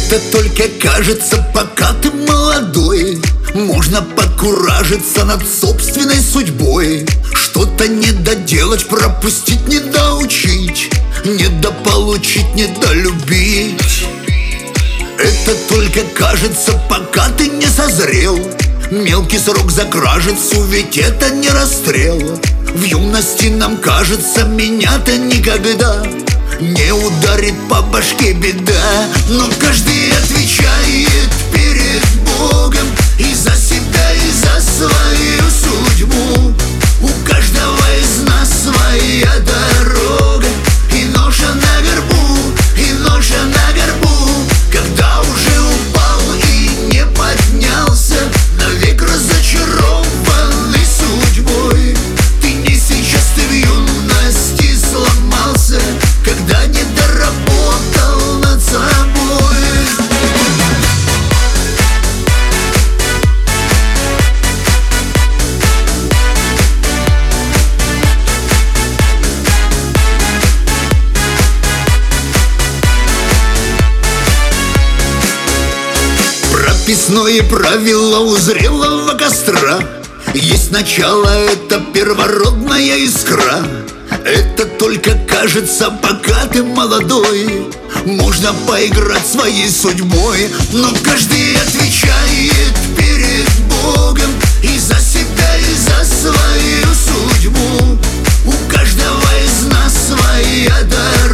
Это только кажется, пока ты молодой. Можно покуражиться над собственной судьбой, что-то недоделать, пропустить, недоучить, недополучить, недолюбить. Это только кажется, пока ты не созрел. Мелкий срок за кражицу, ведь это не расстрел. В юности нам кажется, меня-то никогда не ударит по башке беда. Но каждый отвечает перед Богом и за себя, и за свою судьбу. У каждого из нас своя дорога, и ноша на горбу, и ноша на горбу. Когда уже упал и не поднялся, навек разочарованный судьбой. Ты не сейчас, ты в юности сломался, когда не доработал над собой. Прописное правило у зрелого костра: есть начало, это первородная искра. Это только кажется, пока ты молодой. Можно поиграть своей судьбой, но каждый отвечает перед Богом и за себя, и за свою судьбу. У каждого из нас своя дорога,